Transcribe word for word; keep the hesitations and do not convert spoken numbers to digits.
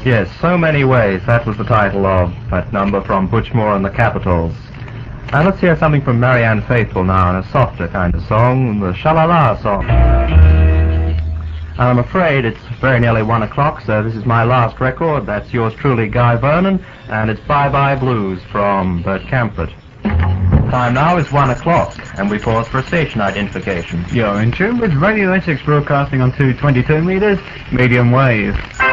Yes, So Many Ways. That was the title of that number from Butchmore and the Capitals. And let's hear something from Marianne Faithfull now in a softer kind of song, the Sha-La-La song. And I'm afraid it's very nearly one o'clock, so this is my last record. That's yours truly, Guy Vernon, and it's Bye Bye Blues from Bert Kaempfert. Time now is one o'clock, and we pause for station identification. You're in tune with Radio Essex, broadcasting on two twenty-two meters, medium wave.